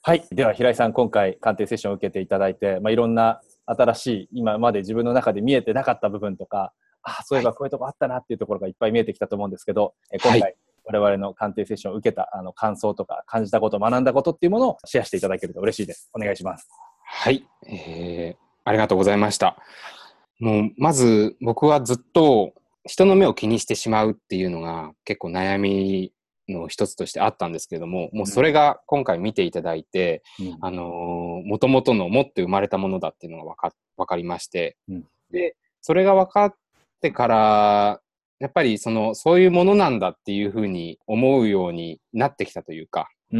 はい。では、平井さん、今回、鑑定セッションを受けていただいて、いろんな新しい、今まで自分の中で見えてなかった部分とか、そういえはい。 ばこういうとこあったなっていうところがいっぱい見えてきたと思うんですけど、今はい。 回、我々の鑑定セッションを受けた感想とか、感じたこと、学んだことっていうものをシェアしていただけると嬉しいです。お願いします。 はい。ありがとうございました。もう、まず僕はずっと人の目を気にしてしまうっていうのが結構悩みの一つとしてあったんですけれども、もううん。 それが今回見ていただいて、 うん。 もともとの持って生まれたものだっていうのがわかりまして、 うん。 で、それが分かってから、やっぱりそういうものなんだっていうふうに思うようになってきたというか、 うん。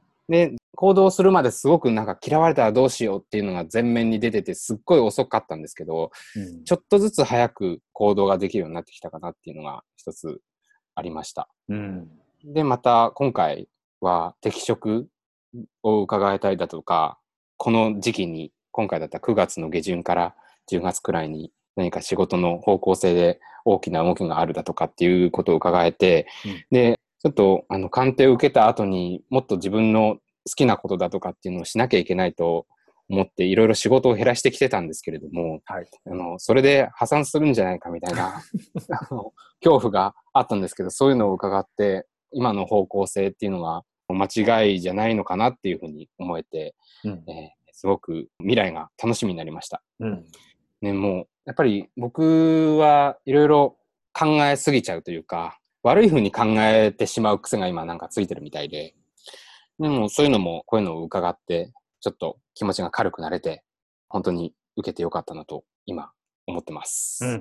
で、行動するまですごくなんか嫌われたらどうしようっていうのが前面に出ててすっごい遅かったんですけど、 うん。 ちょっとずつ早く行動ができるようになってきたかなっていうのが一つありました。 うん。 で、また今回は適職を伺えたりだとか、この時期に今回だったら9月の下旬から10月くらいに何か仕事の方向性で大きな動きがあるだとかっていうことを伺えて、 うん。 で、ちょっと鑑定を受けた後にもっと自分の好きなことだとかっていうのをしなきゃいけないと思っていろいろ仕事を減らしてきてたんですけれども、 はい。 それで破産するんじゃないかみたいな恐怖があったんですけど、そういうのを伺って今の方向性っていうのが間違いじゃないのかなっていうふうに思えて、 うん。 すごく未来が楽しみになりました。 うん。 ね、もう、やっぱり僕はいろいろ考えすぎちゃうというか、悪いふうに考えてしまう癖が今なんかついてるみたいで、でもそういうのも、こういうのを伺って、ちょっと気持ちが軽くなれて、本当に受けてよかったなと今思ってます。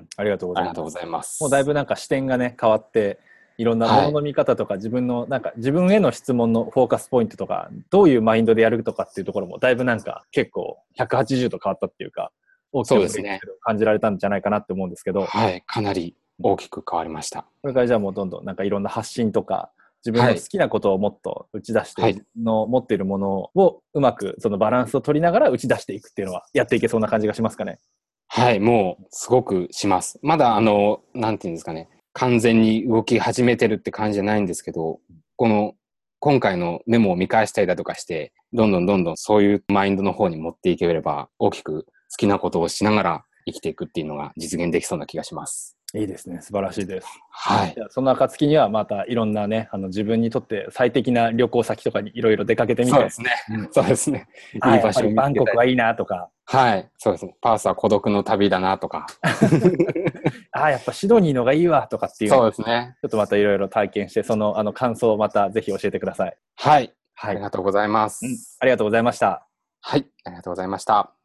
うん。ありがとうございます。 ありがとうございまもうだいす。 ぶなんか視点がね、変わって、いろんなものはい。 の見方とか、自分の、なんか自分への質問のフォーカスポイントとか、どういうマインドでやるとかっていうところも、だいぶなんか結構180度変わったっていうか、大きくそうですね。 は悪いですけど、感じられたんじゃないかなって思うんですけど、 はい。かなり大きく変わりました。 これからじゃあもうどんどんなんかいろんな発信とか、自分の好はい。 きなことをもっと打ち出して、 はい。 自分の持っているものをうまくそのバランスを取りながら打ち出していくっていうのはやっていけそうな感じがしますかね。 はい。もう、すごくします。まだ、なんていうんですかね。完全に動き始めてるって感じじゃないんですけど、今回のメモを見返したりだとかして、どんどんどんどんそういうマインドの方に持っていければ、大きく好きなことをしながら生きていくっていうのが実現できそうな気がします。 いいですね。素晴らしいです。 はい。 じゃあその暁にはまたいろんなね、自分にとって最適な旅行先とかにいろいろ出かけてみて、 そうですね。 うん、 そうですね。いいやっ場所を見つぱりバンけたいと。 コクはいいなとか、 はい。そうですね。パースは孤独の旅だなとか。 やっぱシドニーのがいいわとかっていうのを、 そうですね。 ちょっとまたいろいろ体験して、その感想をまたぜひ教えてください。 はい。ありはい。 がとうございまうん。 す。 ありがとうございました。 はい。ありがとうございました。